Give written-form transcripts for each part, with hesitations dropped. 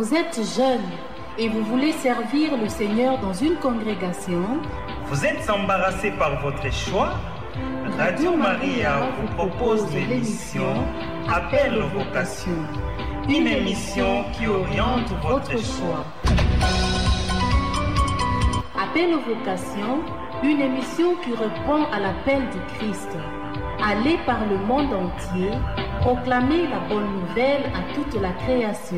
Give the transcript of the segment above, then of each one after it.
Vous êtes jeune et vous voulez servir le Seigneur dans une congrégation. Vous êtes embarrassé par votre choix. Radio Maria vous propose l'émission Appel aux vocations. Une émission qui oriente votre choix. Appel aux vocations, une émission qui répond à l'appel du Christ. Allez par le monde entier, proclamer la bonne nouvelle à toute la création.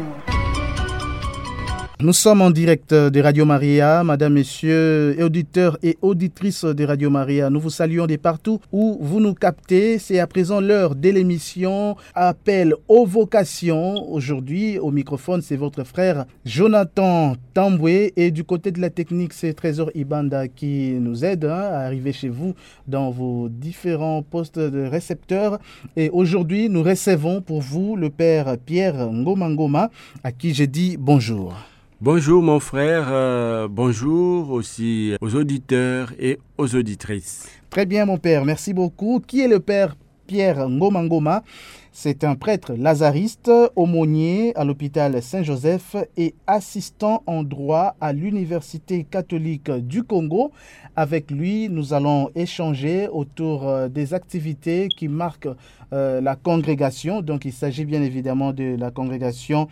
Nous sommes en direct de Radio Maria, Madame, Messieurs, auditeurs et auditrices de Radio Maria. Nous vous saluons de partout où vous nous captez. C'est à présent l'heure de l'émission Appel aux vocations. Aujourd'hui, au microphone, c'est votre frère Jonathan Tamboué. Et du côté de la technique, c'est Trésor Ibanda qui nous aide à arriver chez vous dans vos différents postes de récepteurs. Et aujourd'hui, nous recevons pour vous le Père Pierre Ngoma, à qui j'ai dit bonjour. Bonjour mon frère, bonjour aussi aux auditeurs et aux auditrices. Très bien mon père, merci beaucoup. Qui est le Père Pierre Ngoma? C'est un prêtre lazariste, aumônier à l'hôpital Saint-Joseph et assistant en droit à l'Université catholique du Congo. Avec lui, nous allons échanger autour des activités qui marquent la congrégation. Donc, il s'agit bien évidemment de la congrégation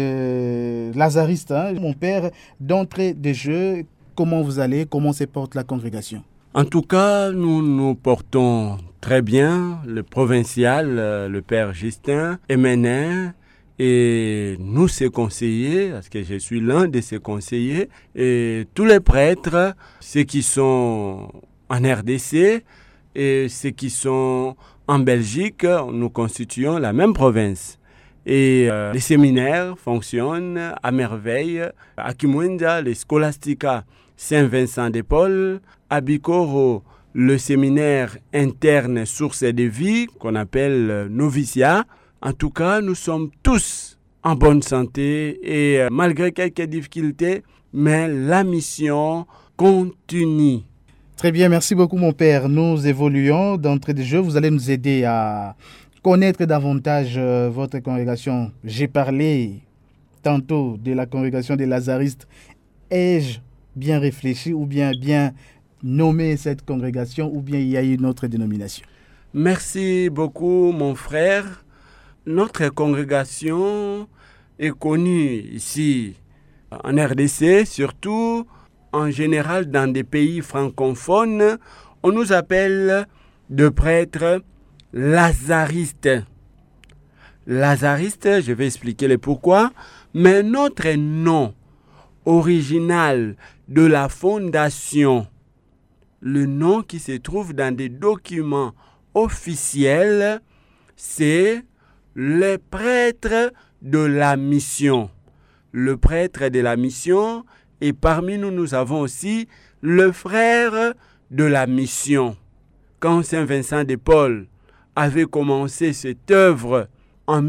de lazaristes. Mon père, d'entrée de jeu, comment vous allez? Comment se porte la congrégation? En tout cas, nous nous portons très bien. Le provincial, le Père Justin Emenin, et nous, ses conseillers, parce que je suis l'un de ses conseillers, et tous les prêtres, ceux qui sont en RDC et ceux qui sont en Belgique, nous constituons la même province. Et les séminaires fonctionnent à merveille. À Kimwenda, les Scholastica Saint-Vincent de Paul, à Bikoro, le séminaire interne Source de vie, qu'on appelle noviciat. En tout cas, nous sommes tous en bonne santé et malgré quelques difficultés, mais la mission continue. Très bien, merci beaucoup mon père. Nous évoluons d'entrée de jeu. Vous allez nous aider à connaître davantage votre congrégation. J'ai parlé tantôt de la congrégation des lazaristes. Ai-je bien réfléchi ou bien nommé cette congrégation ou bien il y a une autre dénomination? Merci beaucoup mon frère. Notre congrégation est connue ici en RDC, surtout en général dans des pays francophones. On nous appelle de prêtres lazaristes. Lazaristes, je vais expliquer le pourquoi, mais notre nom original de la fondation, le nom qui se trouve dans des documents officiels, c'est le prêtre de la mission. Le prêtre de la mission, et parmi nous, nous avons aussi le frère de la mission. Quand Saint Vincent de Paul avait commencé cette œuvre en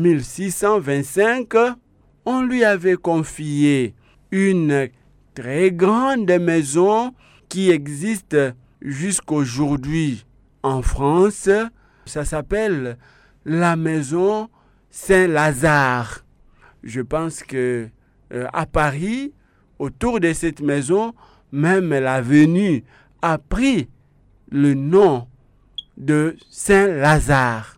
1625, on lui avait confié une très grande maison qui existe jusqu'aujourd'hui en France. Ça s'appelle la maison Saint-Lazare. Je pense que à Paris, autour de cette maison, même l'avenue a pris le nom de Saint-Lazare.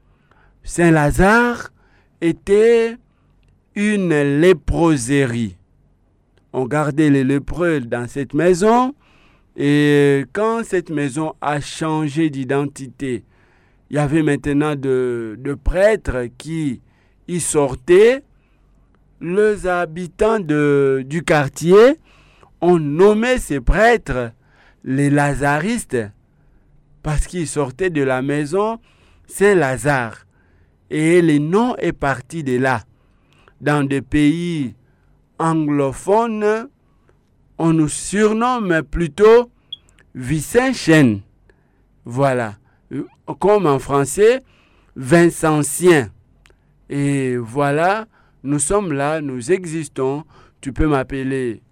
Saint-Lazare était une léproserie. On gardait les lépreux dans cette maison et quand cette maison a changé d'identité, il y avait maintenant de prêtres qui y sortaient. Les habitants du quartier ont nommé ces prêtres les lazaristes parce qu'ils sortaient de la maison Saint-Lazare. Et le nom est parti de là. Dans des pays anglophones, on nous surnomme plutôt Vicentien. Voilà. Comme en français, Vincentien. Et voilà, nous sommes là, nous existons. Tu peux m'appeler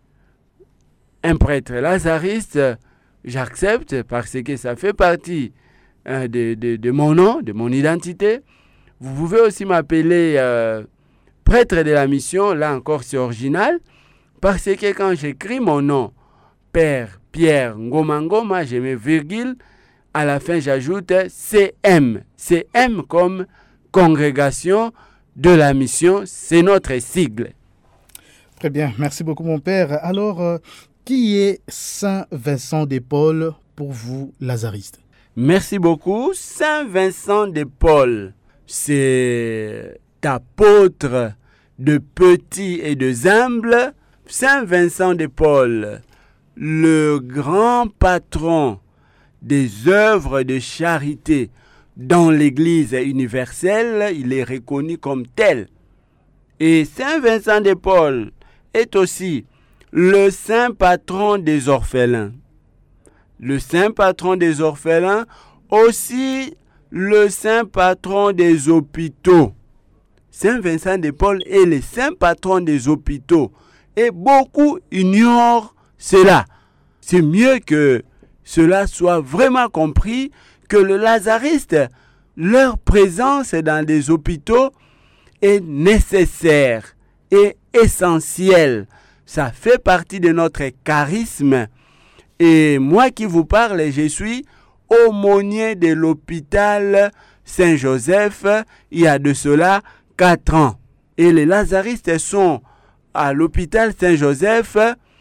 un prêtre lazariste, j'accepte parce que ça fait partie de mon nom, de mon identité. Vous pouvez aussi m'appeler prêtre de la mission, là encore c'est original, parce que quand j'écris mon nom, Père Pierre Ngoma Ngoma, je mets virgule, à la fin j'ajoute CM. CM comme congrégation de la mission, c'est notre sigle. Très bien, merci beaucoup mon père. Alors, qui est Saint Vincent de Paul pour vous, lazaristes? Merci beaucoup. Saint Vincent de Paul, c'est apôtre de petits et de humbles. Saint Vincent de Paul, le grand patron des œuvres de charité dans l'Église universelle, il est reconnu comme tel. Et Saint Vincent de Paul est aussi le saint patron des orphelins. Le saint patron des orphelins, aussi le saint patron des hôpitaux. Saint Vincent de Paul est le saint patron des hôpitaux. Et beaucoup ignorent cela. C'est mieux que cela soit vraiment compris que le lazariste, leur présence dans des hôpitaux est nécessaire et essentielle. Ça fait partie de notre charisme. Et moi qui vous parle, je suis aumônier de l'hôpital Saint-Joseph il y a de cela 4 ans. Et les lazaristes sont à l'hôpital Saint-Joseph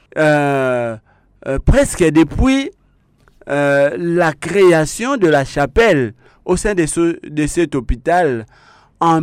presque depuis la création de la chapelle au sein de cet hôpital en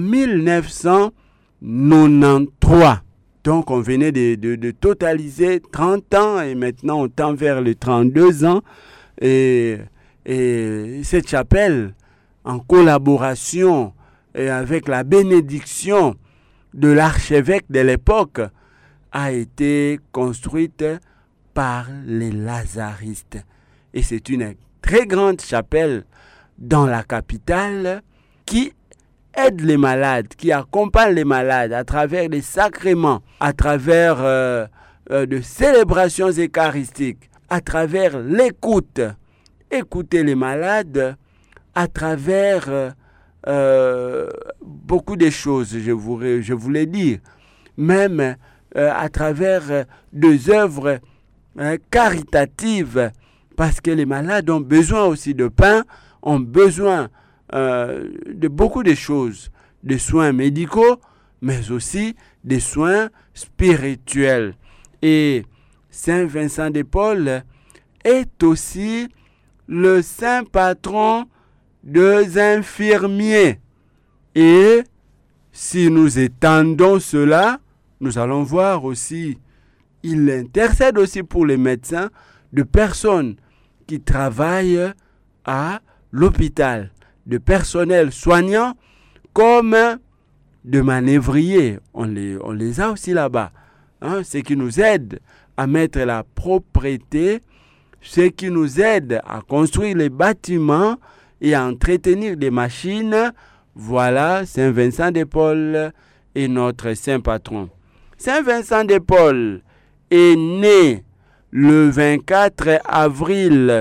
1993. Donc on venait de totaliser 30 ans et maintenant on tend vers les 32 ans. Et cette chapelle, en collaboration et avec la bénédiction de l'archevêque de l'époque, a été construite par les lazaristes. Et c'est une très grande chapelle dans la capitale qui aide les malades, qui accompagne les malades à travers les sacrements, à travers de célébrations eucharistiques, à travers l'écoute, écouter les malades, à travers beaucoup de choses, je voulais dire, même à travers des œuvres caritatives, parce que les malades ont besoin aussi de pain, ont besoin de beaucoup de choses, des soins médicaux, mais aussi des soins spirituels. Et Saint Vincent de Paul est aussi le saint patron des infirmiers. Et si nous étendons cela, nous allons voir aussi, il intercède aussi pour les médecins de personnes qui travaillent à l'hôpital, de personnel soignant comme de manœuvriers. On les a aussi là-bas. Ce qui nous aide à mettre la propreté, ce qui nous aide à construire les bâtiments et à entretenir des machines. Voilà, Saint Vincent de Paul est notre saint patron. Saint Vincent de Paul est né le 24 avril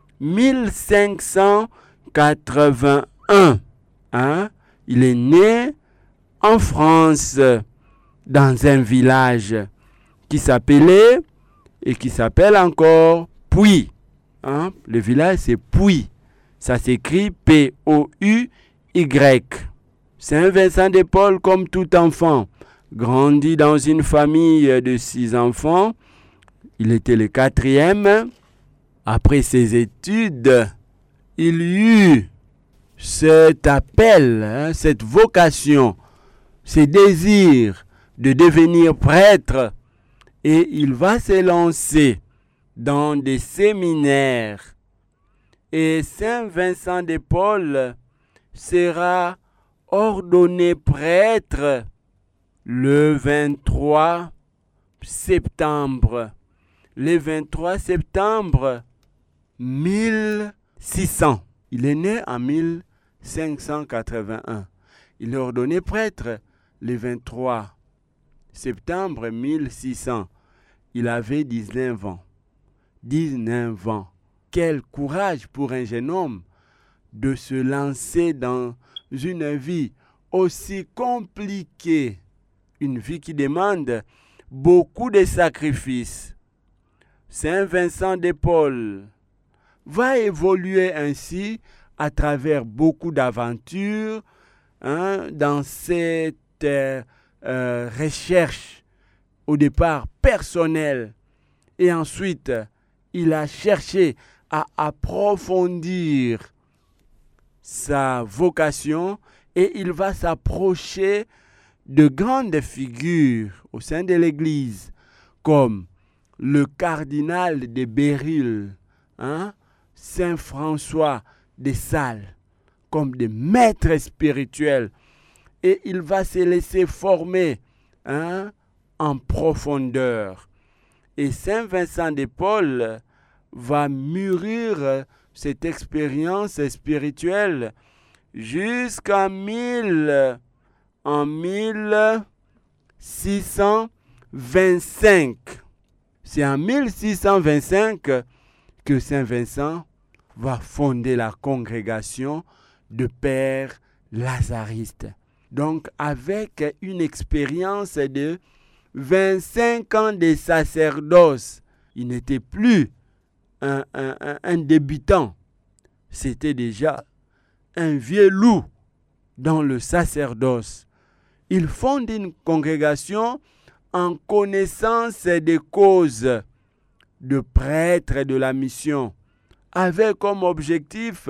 1581. Il est né en France, dans un village qui s'appelait et qui s'appelle encore Puy. Le village c'est Puy. Ça s'écrit P-O-U-Y. Saint Vincent de Paul, comme tout enfant, grandit dans une famille de 6 enfants. Il était le 4e. Après ses études, il eut cet appel, cette vocation, ce désir de devenir prêtre. Et il va se lancer dans des séminaires. Et Saint Vincent de Paul sera ordonné prêtre le 23 septembre. Le 23 septembre 1600. Il est né en 1581. Il est ordonné prêtre le 23 septembre 1600. Il avait 19 ans. 19 ans. Quel courage pour un jeune homme de se lancer dans une vie aussi compliquée une vie qui demande beaucoup de sacrifices. Saint Vincent de Paul va évoluer ainsi à travers beaucoup d'aventures dans cette recherche au départ personnelle. Et ensuite, il a cherché à approfondir sa vocation et il va s'approcher de grandes figures au sein de l'Église, comme le cardinal de Béryl, Saint François de Sales, comme des maîtres spirituels. Et il va se laisser former en profondeur. Et Saint Vincent de Paul va mûrir cette expérience spirituelle jusqu'en 1625. C'est en 1625 que Saint Vincent va fonder la congrégation de pères lazaristes. Donc, avec une expérience de 25 ans de sacerdoce, il n'était plus un débutant. C'était déjà un vieux loup dans le sacerdoce. Il fonde une congrégation en connaissance des causes de prêtres de la mission, avec comme objectif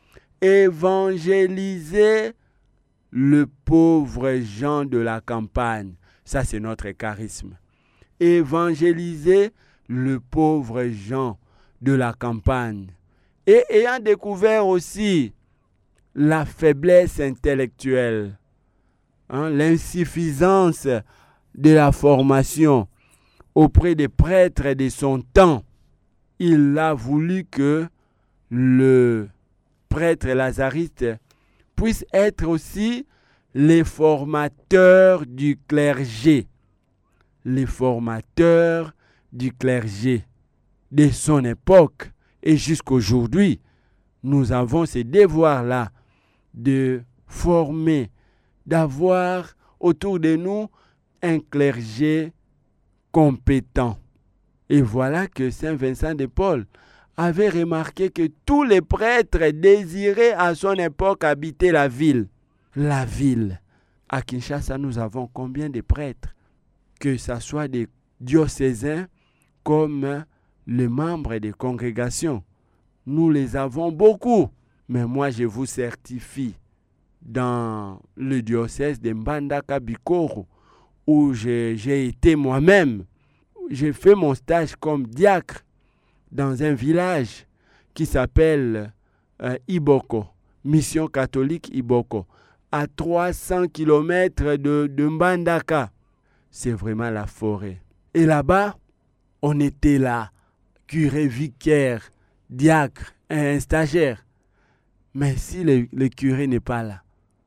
évangéliser le pauvre Jean de la campagne. Ça, c'est notre charisme. Évangéliser le pauvre Jean de la campagne. Et ayant découvert aussi la faiblesse intellectuelle, l'insuffisance de la formation auprès des prêtres de son temps, il a voulu que le prêtre lazariste puisse être aussi les formateurs du clergé. Les formateurs du clergé de son époque. Et jusqu'aujourd'hui, nous avons ce devoir-là de former, d'avoir autour de nous un clergé compétent. Et voilà que Saint Vincent de Paul avait remarqué que tous les prêtres désiraient à son époque habiter la ville. La ville. À Kinshasa, nous avons combien de prêtres? Que ce soit des diocésains comme les membres des congrégations. Nous les avons beaucoup. Mais moi, je vous certifie, dans le diocèse de Mbandaka-Bikoro, où j'ai été moi-même, j'ai fait mon stage comme diacre dans un village qui s'appelle Iboko, Mission catholique Iboko, à 300 km de Mbandaka. C'est vraiment la forêt. Et là-bas, on était là, curé, vicaire, diacre, un stagiaire. Mais si le curé n'est pas là,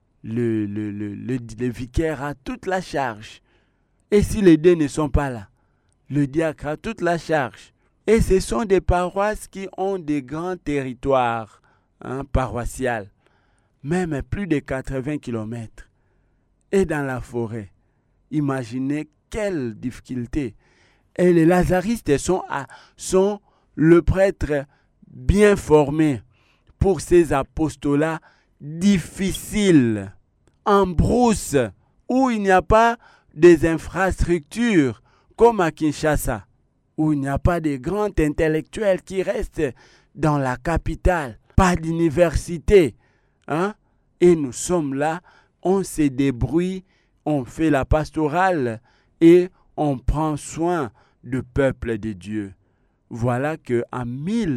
le vicaire a toute la charge. Et si les deux ne sont pas là, le diacre a toute la charge. Et ce sont des paroisses qui ont des grands territoires paroissiales, même plus de 80 km. Et dans la forêt, imaginez quelle difficulté. Et les lazaristes sont le prêtre bien formé pour ces apostolats difficiles, en brousse, où il n'y a pas des infrastructures comme à Kinshasa, où il n'y a pas de grands intellectuels qui restent dans la capitale, pas d'université. Et nous sommes là, on se débrouille, on fait la pastorale et on prend soin du peuple de Dieu. Voilà que en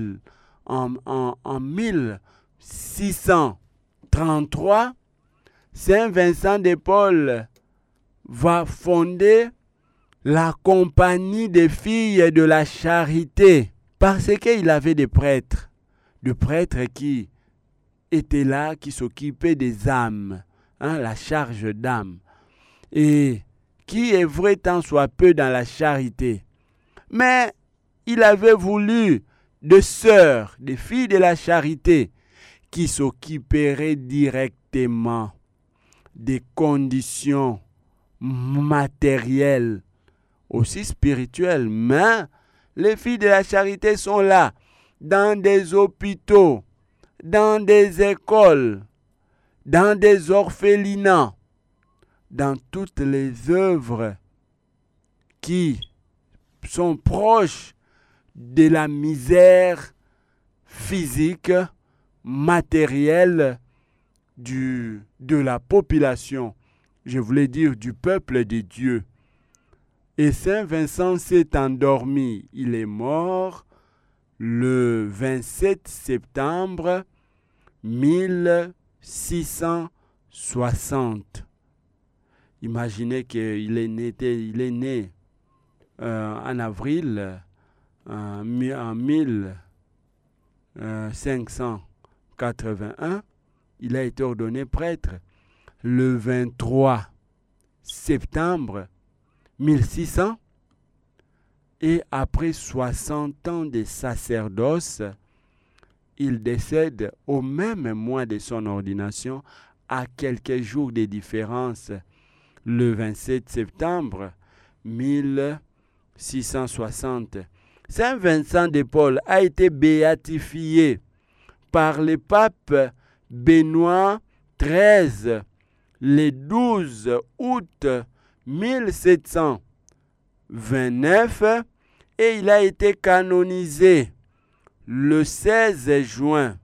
1633, Saint Vincent de Paul va fonder la compagnie des filles de la charité, parce qu'il avait des prêtres qui étaient là, qui s'occupaient des âmes, la charge d'âmes, et qui œuvraient tant soit peu dans la charité. Mais il avait voulu des sœurs, des filles de la charité, qui s'occuperaient directement des conditions matériel, aussi spirituel. Mais les filles de la charité sont là, dans des hôpitaux, dans des écoles, dans des orphelinats, dans toutes les œuvres qui sont proches de la misère physique, matérielle de la population, je voulais dire du peuple de Dieu. Et Saint Vincent s'est endormi. Il est mort le 27 septembre 1660. Imaginez qu'il est né en avril en 1581. Il a été ordonné prêtre le 23 septembre 1600. Et après 60 ans de sacerdoce, il décède au même mois de son ordination, à quelques jours de différence, le 27 septembre 1660. Saint Vincent de Paul a été béatifié par le pape Benoît XIII le 12 août 1729 et il a été canonisé le 16 juin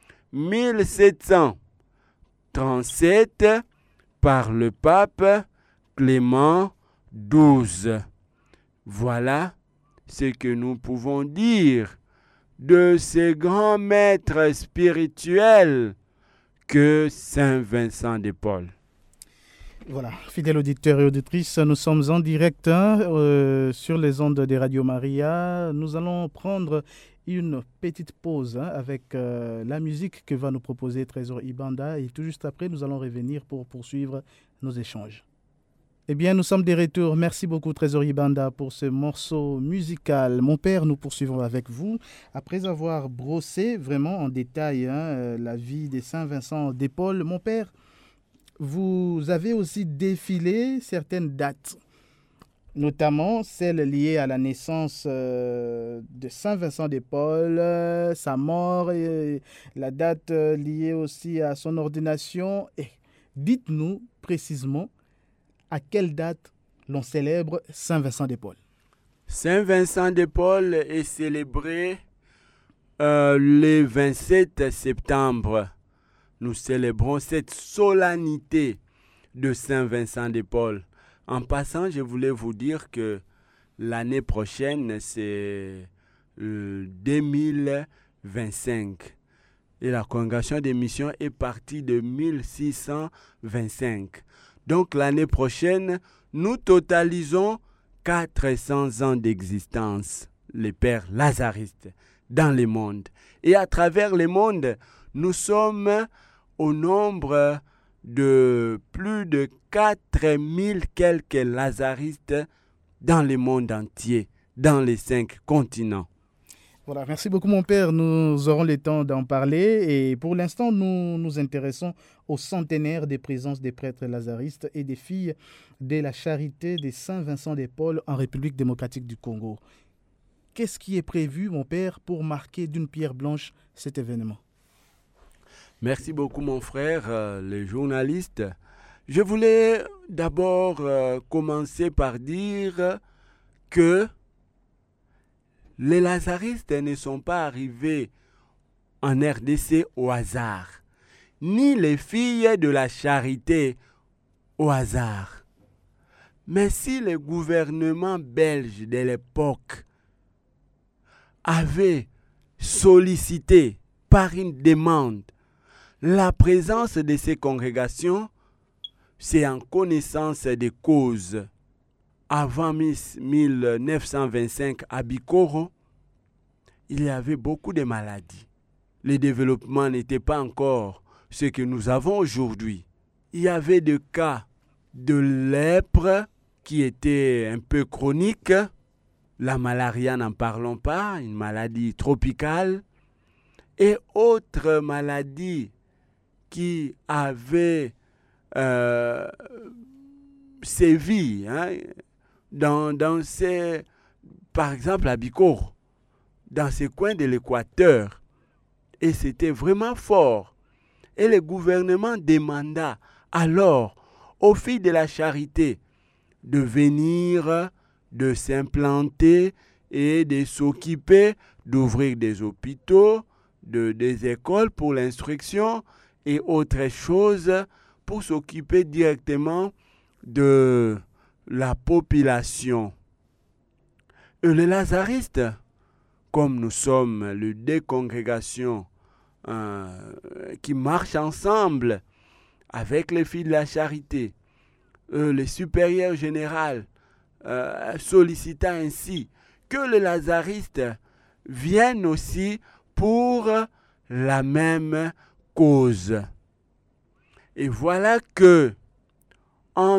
1737 par le pape Clément XII. Voilà ce que nous pouvons dire de ces grands maîtres spirituels que Saint Vincent de Paul. Voilà, fidèles auditeurs et auditrices, nous sommes en direct sur les ondes de Radio Maria. Nous allons prendre une petite pause avec la musique que va nous proposer Trésor Ibanda et tout juste après, nous allons revenir pour poursuivre nos échanges. Eh bien, nous sommes de retour. Merci beaucoup, Trésor Ibanda, pour ce morceau musical. Mon père, nous poursuivons avec vous. Après avoir brossé vraiment en détail la vie de Saint Vincent de Paul, mon père, vous avez aussi défilé certaines dates, notamment celles liées à la naissance de Saint Vincent de Paul, sa mort, et la date liée aussi à son ordination. Et dites-nous précisément à quelle date l'on célèbre Saint Vincent de Paul. Saint Vincent de Paul est célébré le 27 septembre. Nous célébrons cette solennité de Saint Vincent de Paul. En passant, je voulais vous dire que l'année prochaine, c'est 2025. Et la congrégation des missions est partie de 1625. Donc l'année prochaine, nous totalisons 400 ans d'existence, les pères lazaristes, dans le monde. Et à travers le monde, nous sommes au nombre de plus de 4000 quelques lazaristes dans le monde entier, dans les 5 continents. Voilà, merci beaucoup mon père, nous aurons le temps d'en parler et pour l'instant nous nous intéressons au centenaire des présences des prêtres lazaristes et des filles de la charité de Saint Vincent de Paul en République démocratique du Congo. Qu'est-ce qui est prévu mon père pour marquer d'une pierre blanche cet événement? Merci beaucoup mon frère, le journaliste. Je voulais d'abord commencer par dire que les lazaristes ne sont pas arrivés en RDC au hasard, ni les filles de la charité au hasard. Mais si le gouvernement belge de l'époque avait sollicité par une demande la présence de ces congrégations, c'est en connaissance des causes. Avant 1925 à Bikoro, il y avait beaucoup de maladies. Le développement n'était pas encore ce que nous avons aujourd'hui. Il y avait des cas de lèpre qui étaient un peu chroniques. La malaria, n'en parlons pas, une maladie tropicale. Et autres maladies qui avaient sévi dans ces, par exemple à Bikoro, dans ces coins de l'Équateur. Et c'était vraiment fort. Et le gouvernement demanda alors aux filles de la charité de venir, de s'implanter et de s'occuper d'ouvrir des hôpitaux, des écoles pour l'instruction et autres choses pour s'occuper directement de la population. Et les lazaristes, comme nous sommes les deux congrégations qui marchent ensemble avec les filles de la charité, le supérieur général sollicita ainsi que les lazaristes viennent aussi pour la même cause. Et voilà que en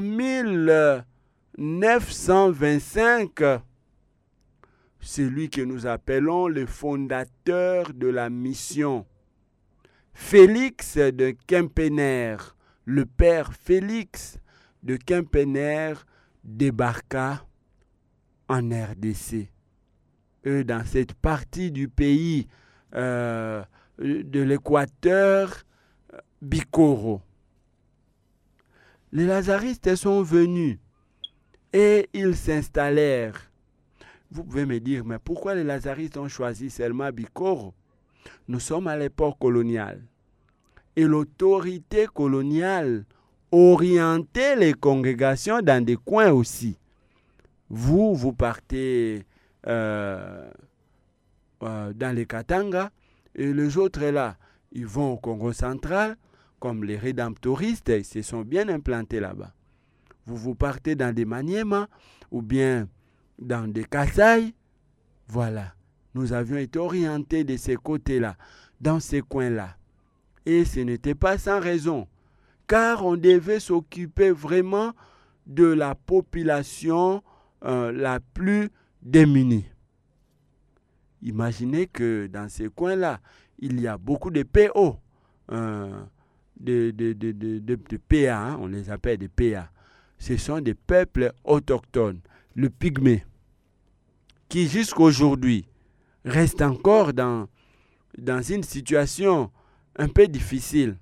1925, celui que nous appelons le fondateur de la mission, Félix de Kempener, le père Félix de Kempener, débarqua en RDC. Dans cette partie du pays de l'Équateur, Bikoro. Les lazaristes sont venus et ils s'installèrent. Vous pouvez me dire, mais pourquoi les lazaristes ont choisi seulement Bikoro? Nous sommes à l'époque coloniale. Et l'autorité coloniale orientait les congrégations dans des coins aussi. Vous partez dans les Katanga et les autres là, ils vont au Congo central, comme les rédemptoristes, ils se sont bien implantés là-bas. Vous partez dans des Maniema ou bien dans des Kasaï. Voilà, nous avions été orientés de ces côtés-là, dans ces coins-là. Et ce n'était pas sans raison, car on devait s'occuper vraiment de la population la plus démunie. Imaginez que dans ces coins-là, il y a beaucoup de PO, de PA, on les appelle des PA. Ce sont des peuples autochtones, le pygmée, qui jusqu'aujourd'hui restent encore dans une situation un peu difficile.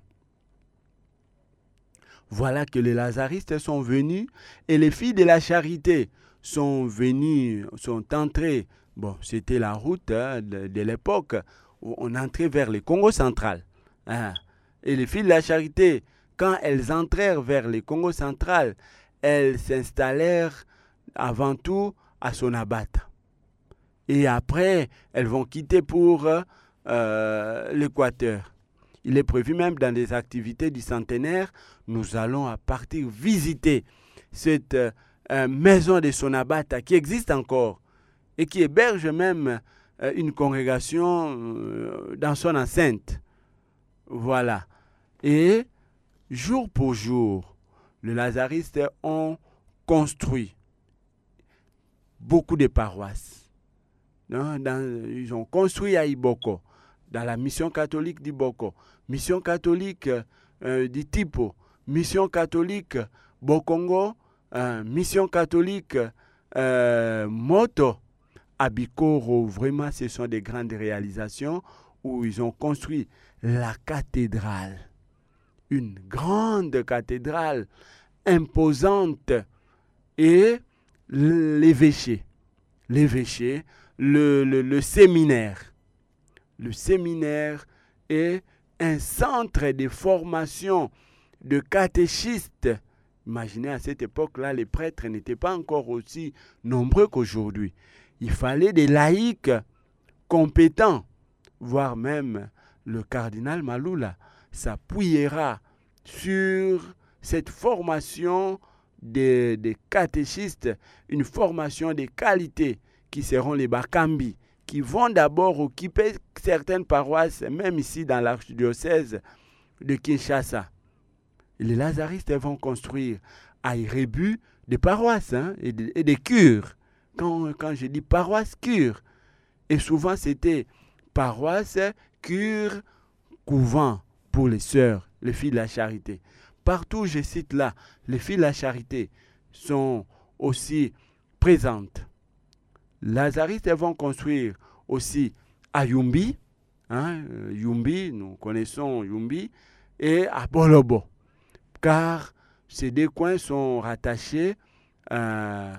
Voilà que les lazaristes sont venus et les filles de la charité sont entrées. Bon, c'était la route de l'époque où on entrait vers le Congo central. Et les filles de la charité, quand elles entrèrent vers le Congo central, elles s'installèrent avant tout à Sonabata. Et après, elles vont quitter pour l'Équateur. Il est prévu même dans des activités du centenaire, nous allons à partir visiter cette maison de Sonabata qui existe encore et qui héberge même une congrégation dans son enceinte. Voilà. Et jour pour jour, les lazaristes ont construit beaucoup de paroisses. Ils ont construit à Iboko, dans la mission catholique d'Iboko, mission catholique d'Itipo, mission catholique Bokongo, mission catholique Moto, à Bikoro. Vraiment, ce sont des grandes réalisations où ils ont construit la cathédrale. Une grande cathédrale imposante et l'évêché, le séminaire. Le séminaire est un centre de formation de catéchistes. Imaginez, à cette époque-là, les prêtres n'étaient pas encore aussi nombreux qu'aujourd'hui. Il fallait des laïcs compétents, voire même le cardinal Maloula s'appuiera sur cette formation des catéchistes, une formation de qualité qui seront les Bakambi, qui vont d'abord occuper certaines paroisses, même ici dans l'archidiocèse de Kinshasa. Les lazaristes vont construire à Irébu des paroisses et des cures. Quand je dis paroisse, cure. Et souvent c'était paroisse, cure, couvent pour les sœurs, les filles de la charité. Partout, je cite là, les filles de la charité sont aussi présentes. Lazaristes vont construire aussi à Yumbi, Yumbi, nous connaissons Yumbi, et à Bolobo, car ces deux coins sont rattachés à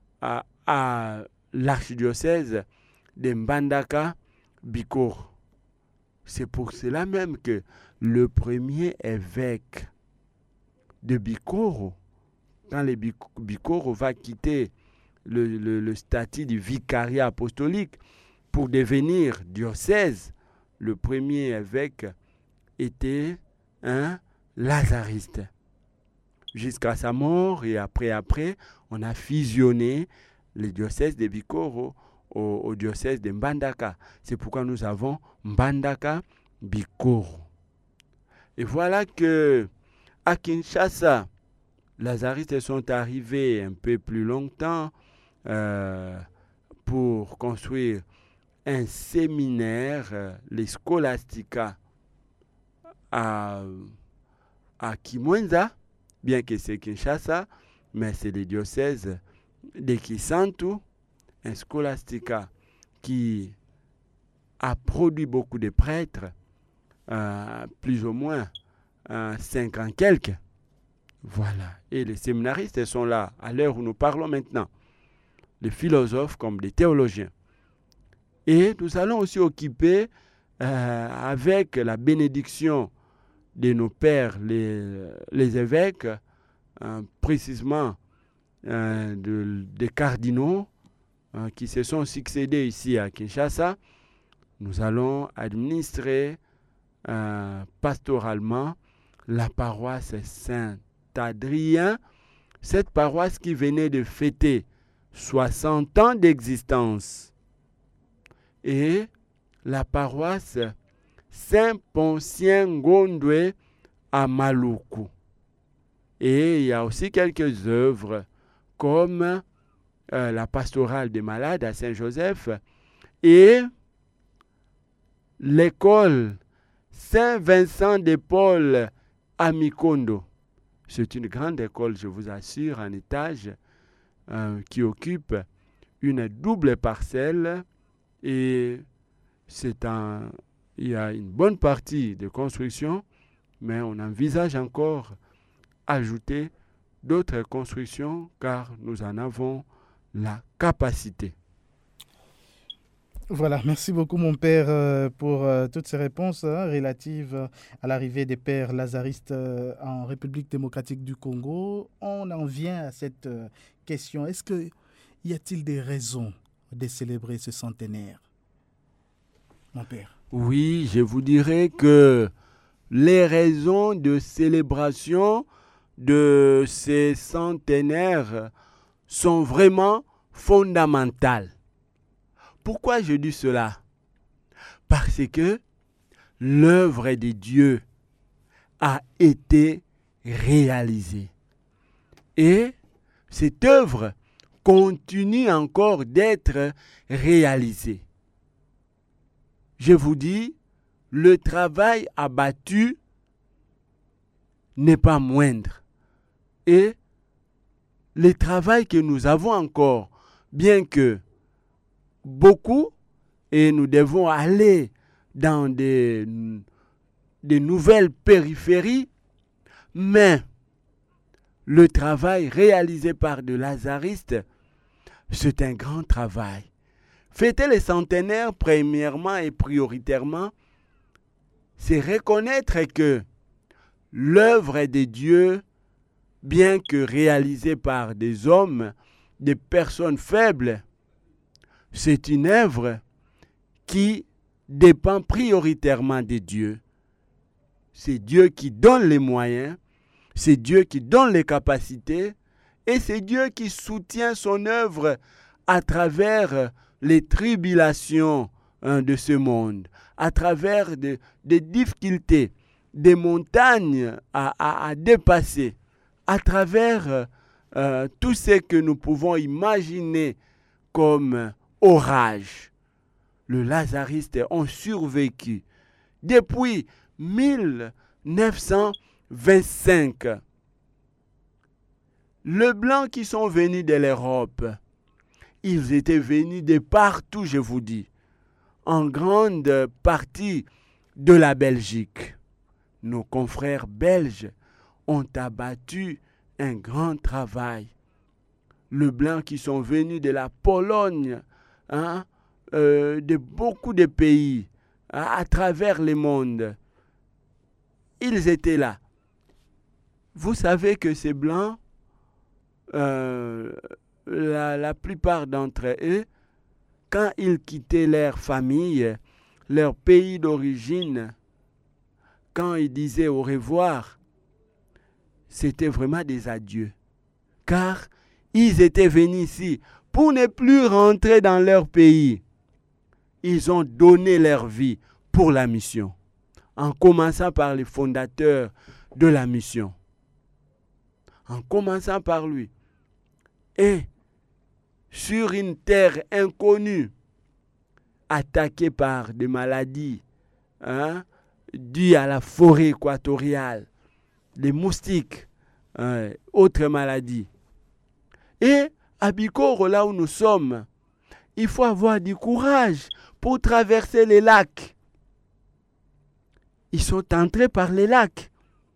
l'archidiocèse de Mbandaka-Bikoro. C'est pour cela même que le premier évêque de Bikoro, quand le Bikoro va quitter le statut du vicariat apostolique pour devenir diocèse, le premier évêque était un lazariste. Jusqu'à sa mort et après, on a fusionné le diocèse de Bikoro au diocèse de Mbandaka. C'est pourquoi nous avons Mbandaka Bikoro. Et voilà que à Kinshasa, lazaristes sont arrivés un peu plus longtemps pour construire un séminaire, les Scholastica, à Kimwenza, bien que c'est Kinshasa, mais c'est le diocèse de Kisantu, un Scholastica qui a produit beaucoup de prêtres, plus ou moins 5 ans quelques. Voilà. Et les séminaristes sont là, à l'heure où nous parlons maintenant, les philosophes comme les théologiens. Et nous allons aussi occuper, avec la bénédiction de nos pères, les évêques, précisément des cardinaux qui se sont succédés ici à Kinshasa, nous allons administrer pastoralement la paroisse Saint-Adrien, cette paroisse qui venait de fêter 60 ans d'existence, et la paroisse Saint-Poncien Gondoué à Maluku. Et il y a aussi quelques œuvres comme la pastorale des malades à Saint-Joseph et l'école Saint-Vincent de Paul à Mikondo. C'est une grande école, je vous assure, en étage, qui occupe une double parcelle, et il y a une bonne partie de construction, mais on envisage encore ajouter d'autres constructions car nous en avons la capacité. Voilà, merci beaucoup mon père pour toutes ces réponses relatives à l'arrivée des pères lazaristes en République démocratique du Congo. On en vient à cette question. Y a-t-il des raisons de célébrer ce centenaire, mon père? Oui, je vous dirais que les raisons de célébration de ces centenaires sont vraiment fondamentales. Pourquoi je dis cela? Parce que l'œuvre de Dieu a été réalisée. Et cette œuvre continue encore d'être réalisée. Je vous dis, le travail abattu n'est pas moindre. Et le travail que nous avons encore, bien que beaucoup, et nous devons aller dans des nouvelles périphéries, mais le travail réalisé par des lazaristes, c'est un grand travail. Fêter les centenaires, premièrement et prioritairement, c'est reconnaître que l'œuvre de Dieu, bien que réalisée par des hommes, des personnes faibles, c'est une œuvre qui dépend prioritairement de Dieu. C'est Dieu qui donne les moyens, c'est Dieu qui donne les capacités, et c'est Dieu qui soutient son œuvre à travers les tribulations de ce monde, à travers des difficultés, des montagnes à dépasser, à travers tout ce que nous pouvons imaginer comme orage. Les lazaristes ont survécu depuis 1925. Les Blancs qui sont venus de l'Europe, ils étaient venus de partout, je vous dis, en grande partie de la Belgique. Nos confrères belges ont abattu un grand travail. Les Blancs qui sont venus de la Pologne, de beaucoup de pays, à travers le monde, ils étaient là. Vous savez que ces Blancs, la plupart d'entre eux, quand ils quittaient leur famille, leur pays d'origine, quand ils disaient au revoir, c'était vraiment des adieux. Car ils étaient venus ici pour ne plus rentrer dans leur pays. Ils ont donné leur vie pour la mission, en commençant par les fondateurs de la mission. En commençant par lui. Et sur une terre inconnue, attaquée par des maladies dues à la forêt équatoriale, des moustiques, autres maladies. Et à Bikoro, là où nous sommes, il faut avoir du courage pour traverser les lacs. Ils sont entrés par les lacs.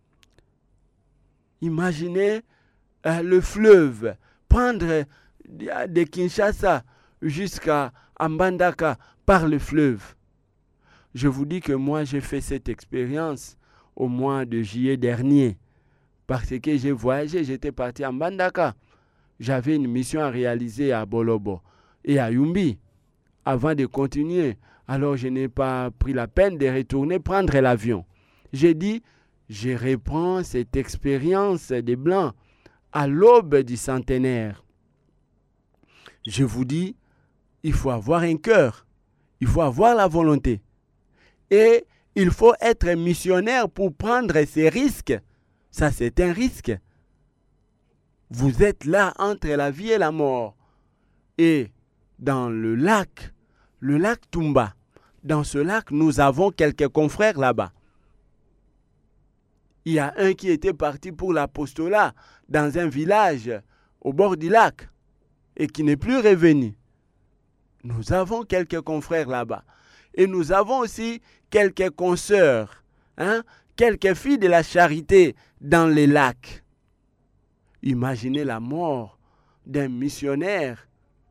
Imaginez le fleuve, prendre de Kinshasa jusqu'à Mbandaka par le fleuve. Je vous dis que moi, j'ai fait cette expérience au mois de juillet dernier. Parce que j'ai voyagé, j'étais parti à Mbandaka. J'avais une mission à réaliser à Bolobo et à Yumbi avant de continuer. Alors, je n'ai pas pris la peine de retourner prendre l'avion. J'ai dit, je reprends cette expérience des Blancs à l'aube du centenaire. Je vous dis, il faut avoir un cœur, il faut avoir la volonté. Et il faut être missionnaire pour prendre ces risques. Ça, c'est un risque. Vous êtes là entre la vie et la mort. Et dans le lac Tumba, dans ce lac, nous avons quelques confrères là-bas. Il y a un qui était parti pour l'apostolat dans un village au bord du lac et qui n'est plus revenu. Nous avons quelques confrères là-bas. Et nous avons aussi quelques consoeurs, quelques filles de la charité dans les lacs. Imaginez la mort d'un missionnaire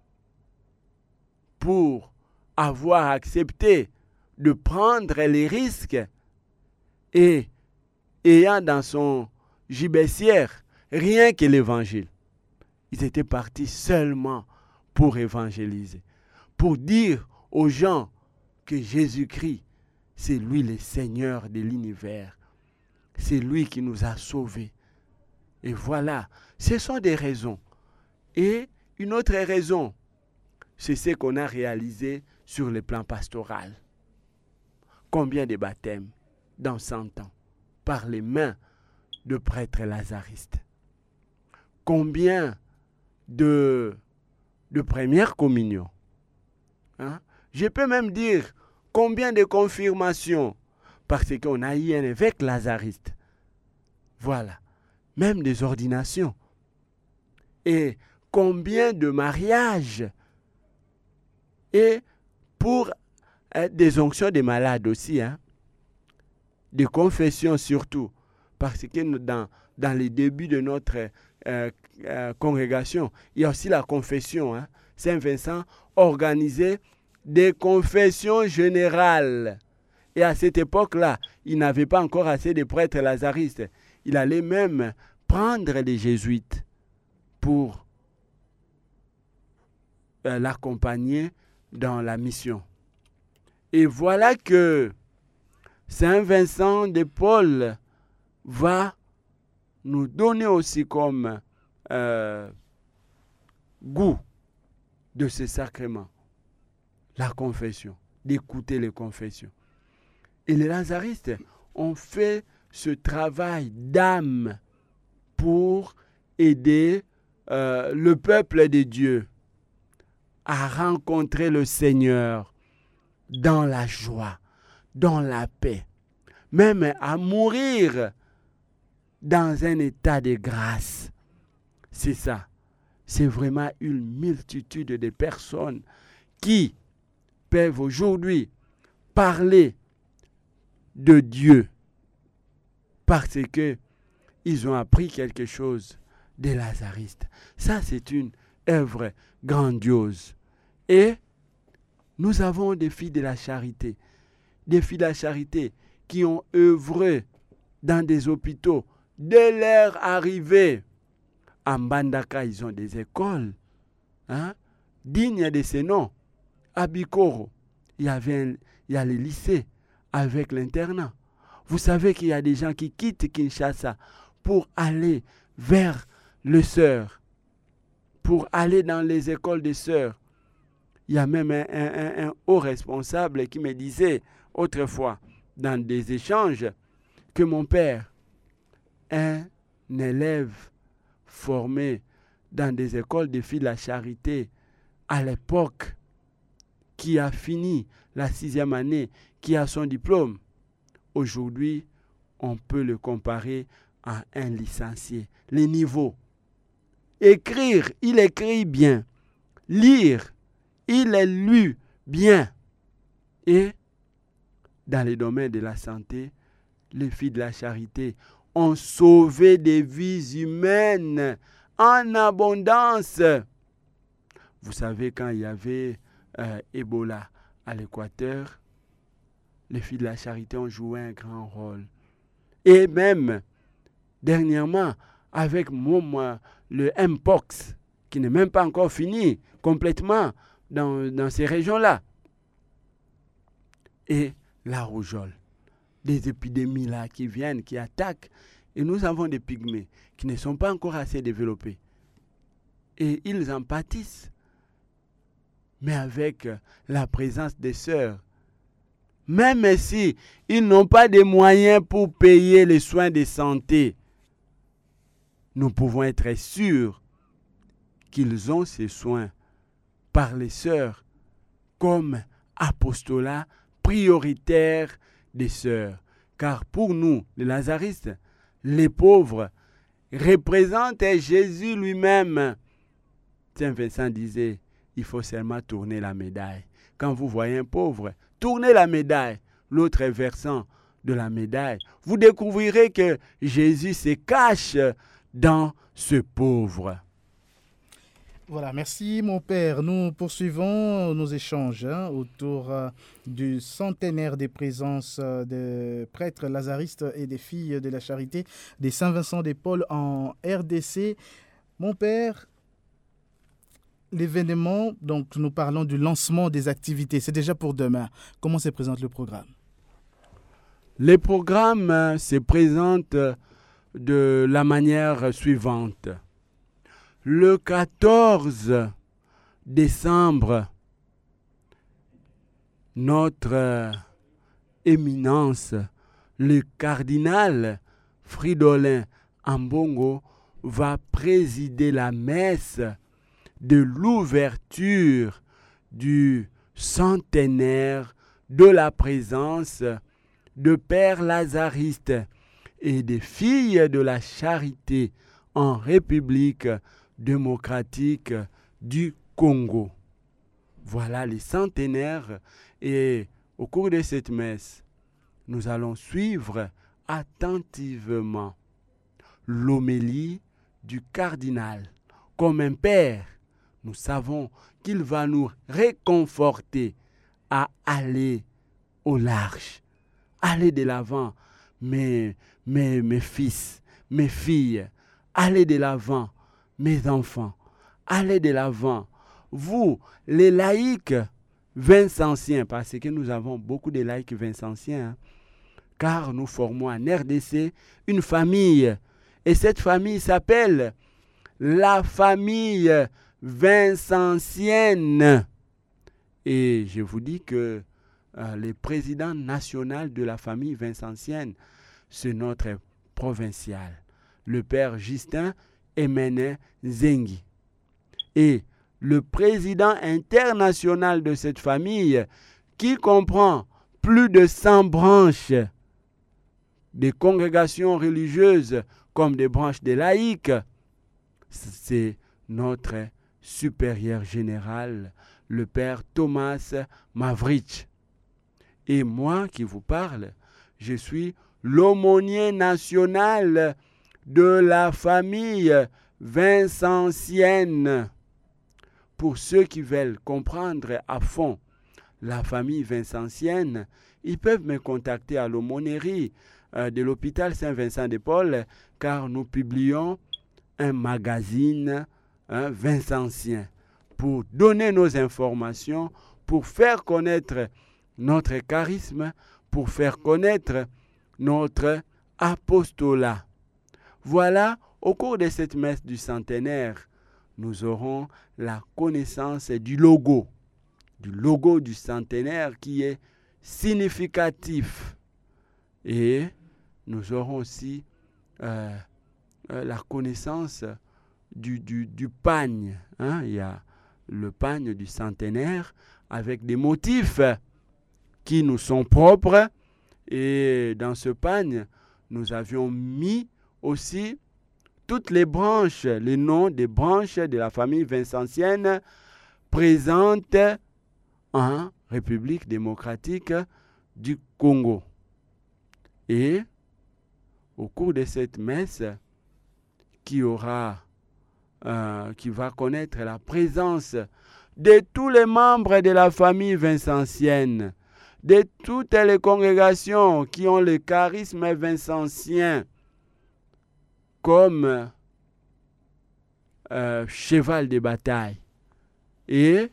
pour avoir accepté de prendre les risques et ayant dans son gibecière rien que l'évangile. Ils étaient partis seulement pour évangéliser, pour dire aux gens que Jésus-Christ, c'est lui le Seigneur de l'univers. C'est lui qui nous a sauvés. Et voilà, ce sont des raisons. Et une autre raison, c'est ce qu'on a réalisé sur le plan pastoral. Combien de baptêmes dans 100 ans par les mains de prêtres lazaristes? Combien de premières communions? Je peux même dire combien de confirmations parce qu'on a eu un évêque lazariste. Voilà. Même des ordinations. Et combien de mariages. Et pour des onctions des malades aussi. Des confessions surtout. Parce que dans les débuts de notre congrégation, il y a aussi la confession. Saint-Vincent organisait des confessions générales. Et à cette époque-là, il n'avait pas encore assez de prêtres lazaristes. Il allait même prendre les jésuites pour l'accompagner dans la mission. Et voilà que Saint Vincent de Paul va nous donner aussi comme goût de ce sacrement, la confession, d'écouter les confessions. Et les lazaristes ont fait ce travail d'âme pour aider le peuple de Dieu à rencontrer le Seigneur dans la joie, dans la paix, même à mourir dans un état de grâce. c'est ça. C'est vraiment une multitude de personnes qui peuvent aujourd'hui parler de Dieu parce que ils ont appris quelque chose des Lazaristes. Ça, c'est une œuvre grandiose. Et nous avons des filles de la charité. Des filles de la charité qui ont œuvré dans des hôpitaux dès leur arrivée. À Mbandaka, ils ont des écoles dignes de ces noms. À Bikoro, il y a les lycées avec l'internat. Vous savez qu'il y a des gens qui quittent Kinshasa pour aller vers les sœurs, pour aller dans les écoles des sœurs. Il y a même un haut responsable qui me disait autrefois, dans des échanges, que mon père, un élève formé dans des écoles de filles de la charité à l'époque, qui a fini la 6e année, qui a son diplôme, aujourd'hui, on peut le comparer à un licencié. Les niveaux. Écrire, il écrit bien. Lire, il est lu bien. Et dans les domaines de la santé, les filles de la charité ont sauvé des vies humaines en abondance. Vous savez, quand il y avait Ebola à l'Équateur, les filles de la charité ont joué un grand rôle. Et même, dernièrement, avec le Mpox, qui n'est même pas encore fini complètement dans ces régions-là. Et la rougeole, des épidémies là qui viennent, qui attaquent. Et nous avons des pygmées qui ne sont pas encore assez développés. Et ils en pâtissent. Mais avec la présence des sœurs, même si ils n'ont pas de moyens pour payer les soins de santé, nous pouvons être sûrs qu'ils ont ces soins par les sœurs comme apostolat prioritaire des sœurs. Car pour nous, les Lazaristes, les pauvres représentent Jésus lui-même. Saint Vincent disait, il faut seulement tourner la médaille. Quand vous voyez un pauvre, tournez la médaille, l'autre versant de la médaille. Vous découvrirez que Jésus se cache dans ce pauvre. Voilà, merci mon père. Nous poursuivons nos échanges autour du centenaire des présences des prêtres lazaristes et des filles de la charité des Saint-Vincent de Paul en RDC. Mon père, l'événement, donc nous parlons du lancement des activités, c'est déjà pour demain. Comment se présente le programme? Les programmes se présentent de la manière suivante. Le 14 décembre, notre éminence, le cardinal Fridolin Ambongo, va présider la messe de l'ouverture du centenaire de la présence de pères lazaristes et des filles de la charité en République démocratique du Congo. Voilà les centenaires et au cours de cette messe, nous allons suivre attentivement l'homélie du cardinal. Comme un père, nous savons qu'il va nous réconforter à aller au large, aller de l'avant. Mes fils, mes filles, allez de l'avant. Mes enfants, allez de l'avant. Vous, les laïcs vincentiens, parce que nous avons beaucoup de laïcs vincentiens, car nous formons en RDC une famille. Et cette famille s'appelle la famille vincentienne. Et je vous dis que le président national de la famille vincentienne, c'est notre provincial, le père Justin Emene Zengi. Et le président international de cette famille, qui comprend plus de 100 branches des congrégations religieuses comme des branches des laïcs, c'est notre supérieur général, le père Thomas Mavric. Et moi qui vous parle, je suis l'aumônier national de la famille vincentienne. Pour ceux qui veulent comprendre à fond la famille vincentienne, ils peuvent me contacter à l'aumônerie de l'hôpital Saint-Vincent-de-Paul, car nous publions un magazine vincentien pour donner nos informations, pour faire connaître notre charisme, pour faire connaître notre apostolat. Voilà, au cours de cette messe du centenaire, nous aurons la connaissance du logo du centenaire qui est significatif. Et nous aurons aussi la connaissance du pagne. Il y a le pagne du centenaire avec des motifs qui nous sont propres. Et dans ce pagne, nous avions mis aussi toutes les branches, les noms des branches de la famille vincentienne présentes en République démocratique du Congo. Et au cours de cette messe, qui va connaître la présence de tous les membres de la famille vincentienne, de toutes les congrégations qui ont le charisme vincentien comme cheval de bataille. Et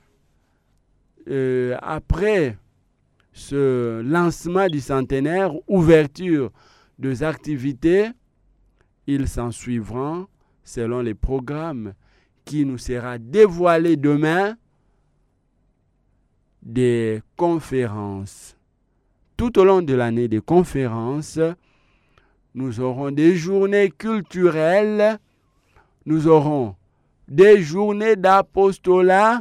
après ce lancement du centenaire, ouverture des activités, ils s'en suivront selon les programmes qui nous sera dévoilé demain, des conférences. Tout au long de l'année des conférences, nous aurons des journées culturelles, nous aurons des journées d'apostolat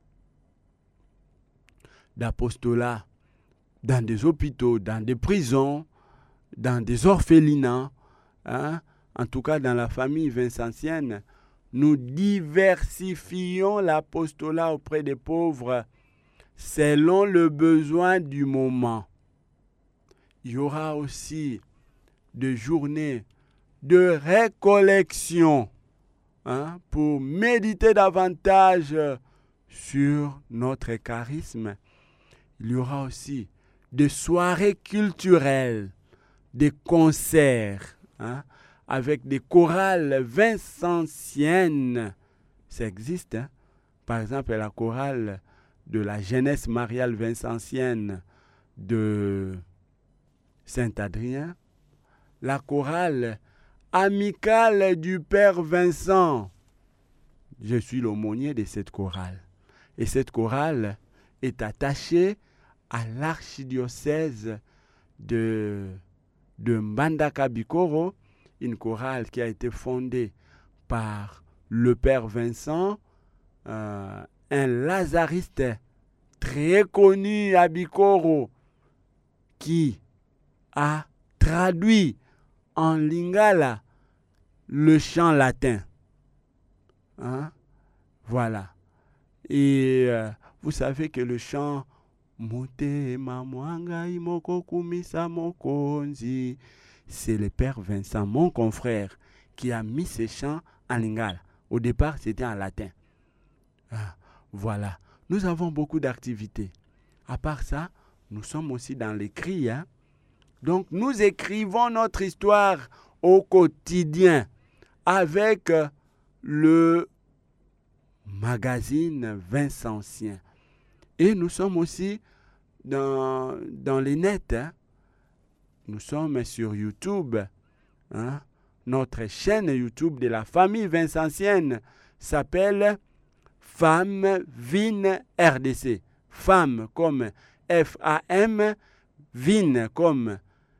dans des hôpitaux, dans des prisons, dans des orphelinats. En tout cas, dans la famille vincentienne, nous diversifions l'apostolat auprès des pauvres selon le besoin du moment. Il y aura aussi des journées de récollection pour méditer davantage sur notre charisme. Il y aura aussi des soirées culturelles, des concerts avec des chorales vincentiennes. Ça existe. Par exemple, la chorale de la jeunesse mariale vincentienne de Saint-Adrien, la chorale amicale du Père Vincent. Je suis l'aumônier de cette chorale. Et cette chorale est attachée à l'archidiocèse de Mbandaka-Bikoro, une chorale qui a été fondée par le Père Vincent, un lazariste très connu à Bikoro, qui a traduit en lingala le chant latin. Voilà. Et vous savez que le chant Motema mwanga imoko kumisa mokonzi, c'est le Père Vincent, mon confrère, qui a mis ces chants en lingala. Au départ, c'était en latin. Voilà. Nous avons beaucoup d'activités. À part ça, nous sommes aussi dans l'écrit. Donc, nous écrivons notre histoire au quotidien avec le magazine vincentien. Et nous sommes aussi dans les nets. Nous sommes sur YouTube. Notre chaîne YouTube de la famille vincentienne s'appelle Femme Vin RDC. Femme comme F-A-M, Vin comme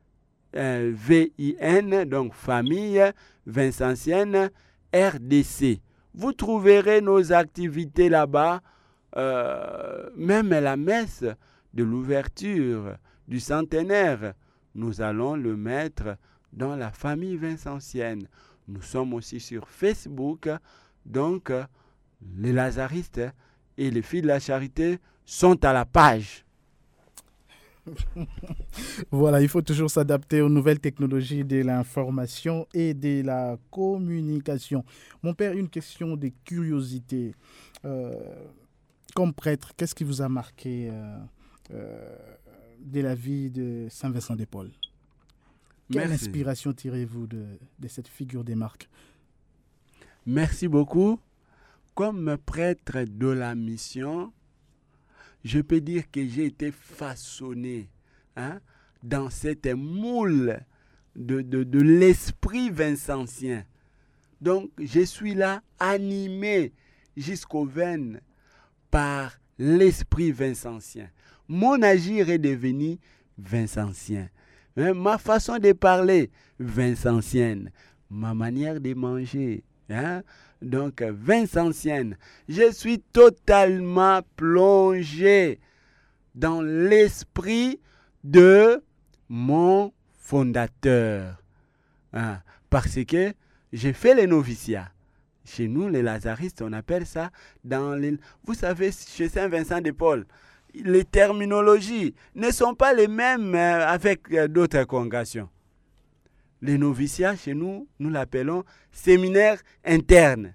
V-I-N, donc famille vincentienne RDC. Vous trouverez nos activités là-bas, même la messe de l'ouverture du centenaire. Nous allons le mettre dans la famille vincentienne. Nous sommes aussi sur Facebook, Donc, les lazaristes et les filles de la charité sont à la page. Voilà, il faut toujours s'adapter aux nouvelles technologies de l'information et de la communication. Mon père, une question de curiosité. Comme prêtre, qu'est-ce qui vous a marqué de la vie de Saint Vincent de Paul? Quelle inspiration tirez-vous de cette figure des marques? Merci beaucoup. Comme prêtre de la mission, je peux dire que j'ai été façonné dans cette moule de l'esprit vincentien. Donc, je suis là animé jusqu'aux veines par l'esprit vincentien. Mon agir est devenu vincentien. Ma façon de parler, vincentienne. Ma manière de manger, donc vincentienne. Je suis totalement plongé dans l'esprit de mon fondateur. Parce que j'ai fait les noviciats. Chez nous, les lazaristes, on appelle ça Vous savez, chez Saint Vincent de Paul, les terminologies ne sont pas les mêmes avec d'autres congrégations. Les noviciats, chez nous, nous l'appelons séminaire interne.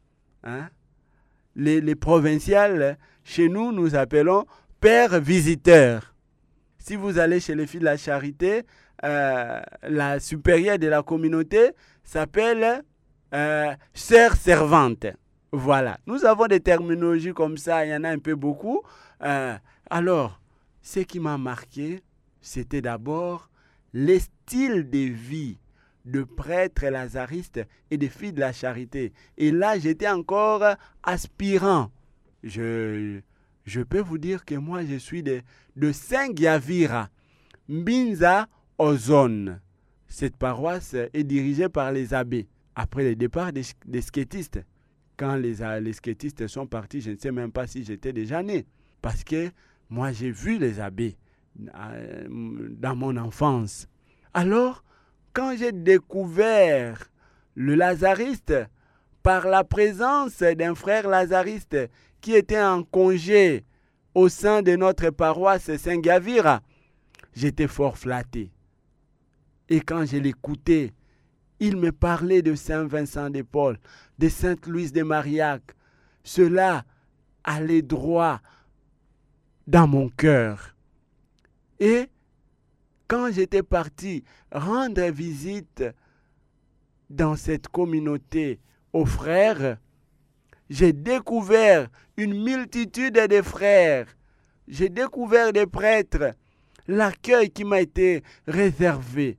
Les provinciales, chez nous, nous appelons père visiteur. Si vous allez chez les filles de la charité, la supérieure de la communauté s'appelle sœur servante. Voilà. Nous avons des terminologies comme ça, il y en a un peu beaucoup. Alors, ce qui m'a marqué, c'était d'abord les styles de vie de prêtres lazaristes et de filles de la charité. Et là, j'étais encore aspirant. Je peux vous dire que moi, je suis de Saint-Giavira, Mbinza, Ozone. Cette paroisse est dirigée par les abbés. Après le départ des skétistes. Quand les skétistes sont partis, je ne sais même pas si j'étais déjà né. Parce que moi, j'ai vu les abbés dans mon enfance. Alors, quand j'ai découvert le lazariste par la présence d'un frère lazariste qui était en congé au sein de notre paroisse Saint-Giavira, j'étais fort flatté. Et quand je l'écoutais, il me parlait de Saint Vincent de Paul, de Sainte Louise de Marillac. Cela allait droit dans mon cœur. Et quand j'étais parti rendre visite dans cette communauté aux frères, j'ai découvert une multitude de frères. J'ai découvert des prêtres. L'accueil qui m'a été réservé.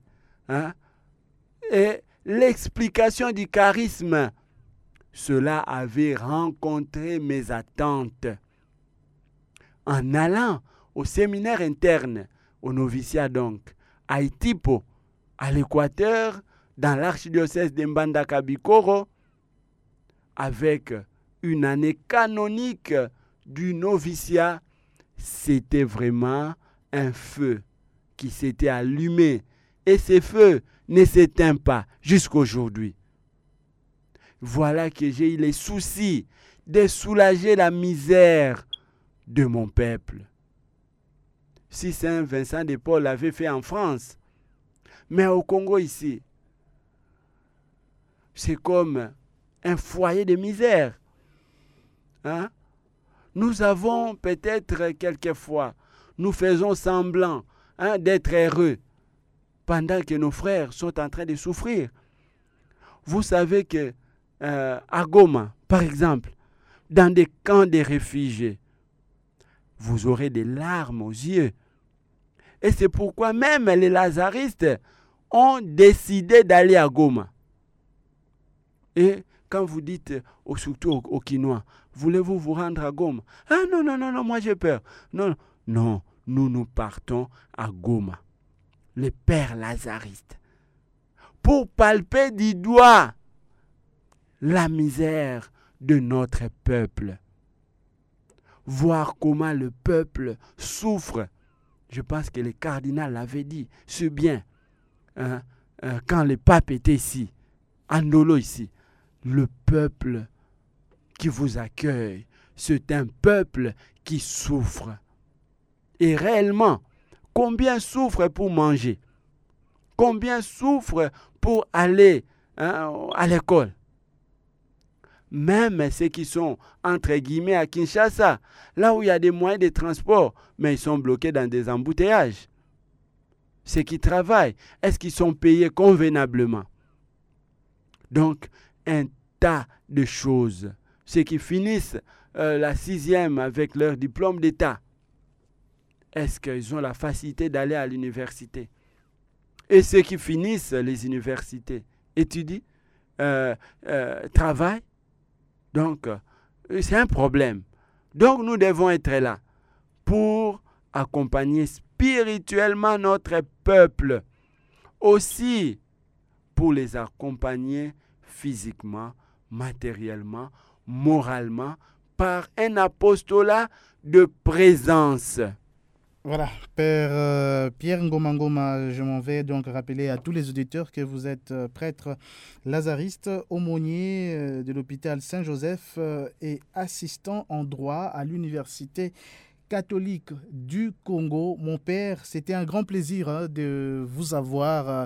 Et l'explication du charisme, cela avait rencontré mes attentes. En allant au séminaire interne, au noviciat donc, à Itipo, à l'Équateur, dans l'archidiocèse de Mbandaka-Bikoro, avec une année canonique du noviciat, c'était vraiment un feu qui s'était allumé. Et ce feu ne s'éteint pas jusqu'aujourd'hui. Voilà que j'ai eu les soucis de soulager la misère de mon peuple. Si Saint Vincent de Paul l'avait fait en France, mais au Congo ici, c'est comme un foyer de misère. Nous avons peut-être quelquefois, nous faisons semblant d'être heureux pendant que nos frères sont en train de souffrir. Vous savez que à Goma, par exemple, dans des camps de réfugiés, vous aurez des larmes aux yeux. Et c'est pourquoi même les lazaristes ont décidé d'aller à Goma. Et quand vous dites, surtout aux Quinois, voulez-vous vous rendre à Goma? Ah non, moi j'ai peur. Non, nous partons à Goma. Les pères lazaristes. Pour palper du doigt la misère de notre peuple. Voir comment le peuple souffre. Je pense que le cardinal l'avait dit, c'est bien. Quand le pape était ici, Andolo ici, le peuple qui vous accueille. C'est un peuple qui souffre. Et réellement, combien souffre pour manger? Combien souffre pour aller à l'école? Même ceux qui sont, entre guillemets, à Kinshasa, là où il y a des moyens de transport, mais ils sont bloqués dans des embouteillages. Ceux qui travaillent, est-ce qu'ils sont payés convenablement? Donc, un tas de choses. Ceux qui finissent la 6e avec leur diplôme d'État, est-ce qu'ils ont la facilité d'aller à l'université? Et ceux qui finissent les universités, étudient, travaillent. Donc, c'est un problème. Donc, nous devons être là pour accompagner spirituellement notre peuple. Aussi, pour les accompagner physiquement, matériellement, moralement, par un apostolat de présence. Voilà, Père Pierre Ngoma, je m'en vais donc rappeler à tous les auditeurs que vous êtes prêtre lazariste, aumônier de l'hôpital Saint-Joseph et assistant en droit à l'Université catholique du Congo. Mon père, c'était un grand plaisir de vous avoir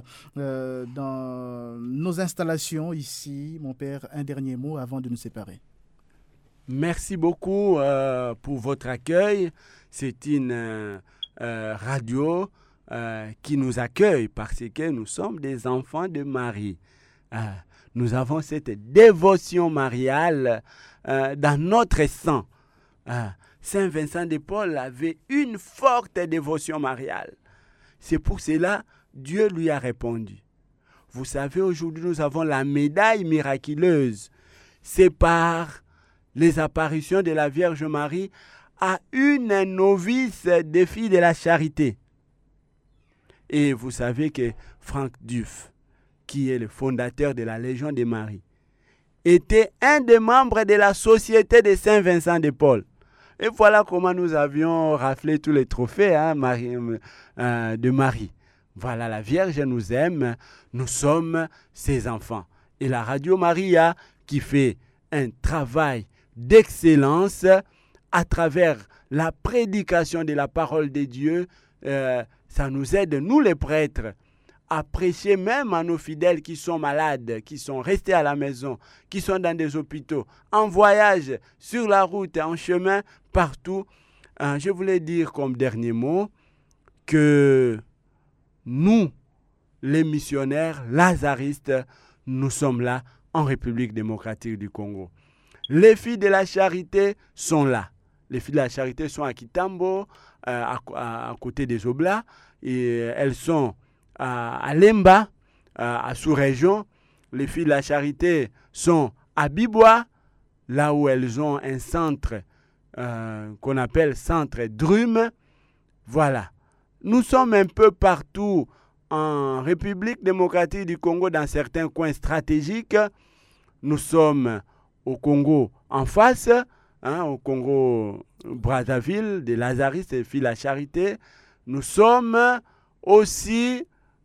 dans nos installations ici. Mon père, un dernier mot avant de nous séparer. Merci beaucoup pour votre accueil. C'est une radio qui nous accueille parce que nous sommes des enfants de Marie. Nous avons cette dévotion mariale dans notre sang. Saint Vincent de Paul avait une forte dévotion mariale. C'est pour cela que Dieu lui a répondu. Vous savez, aujourd'hui, nous avons la médaille miraculeuse. C'est par les apparitions de la Vierge Marie à une novice des filles de la charité. Et vous savez que Franck Duf, qui est le fondateur de la Légion de Marie, était un des membres de la Société de Saint Vincent de Paul. Et voilà comment nous avions raflé tous les trophées de Marie. Voilà, la Vierge nous aime, nous sommes ses enfants. Et la Radio Maria qui fait un travail d'excellence à travers la prédication de la parole de Dieu, ça nous aide, nous les prêtres, à prêcher même à nos fidèles qui sont malades, qui sont restés à la maison, qui sont dans des hôpitaux, en voyage, sur la route, en chemin, partout. Je voulais dire comme dernier mot que nous, les missionnaires lazaristes, nous sommes là en République démocratique du Congo. Les filles de la charité sont là. Les filles de la charité sont à Kitambo, à côté des Oblats, et elles sont à Lemba, à sous-région. Les filles de la charité sont à Bibois, là où elles ont un centre qu'on appelle centre Drum. Voilà. Nous sommes un peu partout en République démocratique du Congo, dans certains coins stratégiques. Nous sommes au Congo en face, au Congo Brazzaville, des Lazaristes et filles de la charité. Nous sommes aussi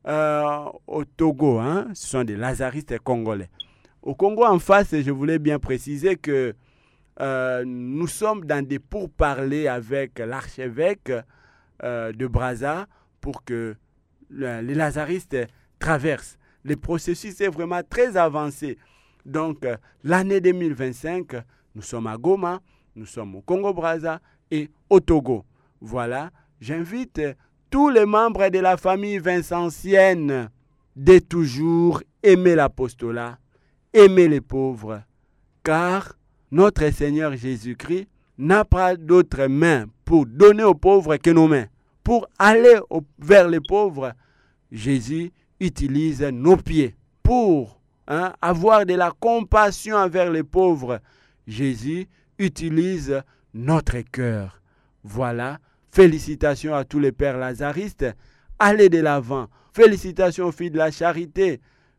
au Togo, ce sont des Lazaristes congolais. Au Congo en face, je voulais bien préciser que nous sommes dans des pourparlers avec l'archevêque de Brazza pour que les Lazaristes traversent. Le processus est vraiment très avancé. Donc, l'année 2025, nous sommes à Goma, nous sommes au Congo-Brazza et au Togo. Voilà, j'invite tous les membres de la famille vincentienne de toujours aimer l'apostolat, aimer les pauvres, car notre Seigneur Jésus-Christ n'a pas d'autre main pour donner aux pauvres que nos mains. Pour aller vers les pauvres, Jésus utilise nos pieds. Pour avoir de la compassion envers les pauvres, Jésus utilise notre cœur. Voilà, félicitations à tous les pères lazaristes. Allez de l'avant. Félicitations aux filles de la charité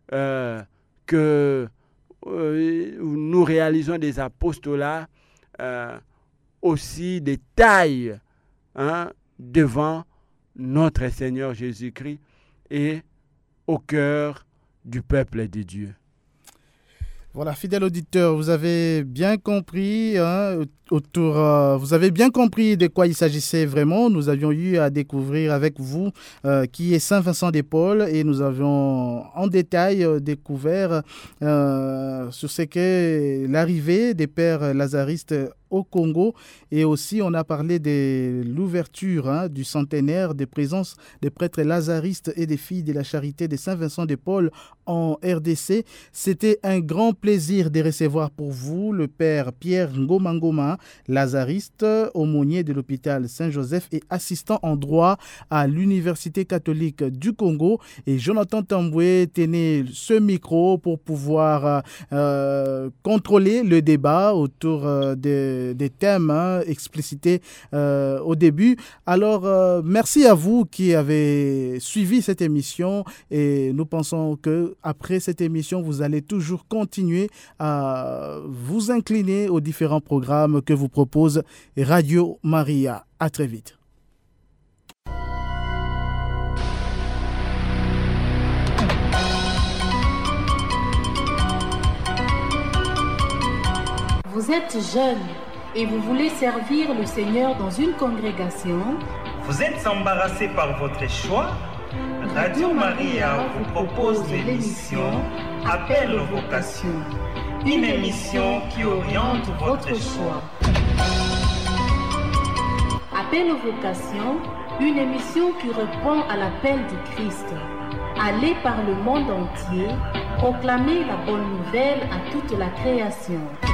que nous réalisons des apostolats aussi des tailles devant notre Seigneur Jésus-Christ et au cœur du peuple de Dieu. Voilà, fidèles auditeurs, vous avez bien compris, vous avez bien compris de quoi il s'agissait vraiment. Nous avions eu à découvrir avec vous qui est Saint-Vincent-de-Paul et nous avions en détail découvert sur ce qu'est l'arrivée des pères lazaristes au Congo, et aussi on a parlé de l'ouverture du centenaire de présence des prêtres lazaristes et des filles de la charité de Saint-Vincent-de-Paul en RDC. C'était un grand plaisir de recevoir pour vous le père Pierre Ngoma, lazariste, aumônier de l'hôpital Saint-Joseph et assistant en droit à l'Université catholique du Congo, et Jonathan Tamboué tenait ce micro pour pouvoir contrôler le débat autour des thèmes explicités au début. Alors, merci à vous qui avez suivi cette émission, et nous pensons que après cette émission, vous allez toujours continuer à vous incliner aux différents programmes que vous propose Radio Maria. À très vite. Vous êtes jeune et vous voulez servir le Seigneur dans une congrégation. Vous êtes embarrassé par votre choix. Radio Maria vous propose l'émission Appel aux vocations, une émission qui oriente votre choix. Appel aux vocations, une émission qui répond à l'appel du Christ. Allez par le monde entier, proclamer la bonne nouvelle à toute la création.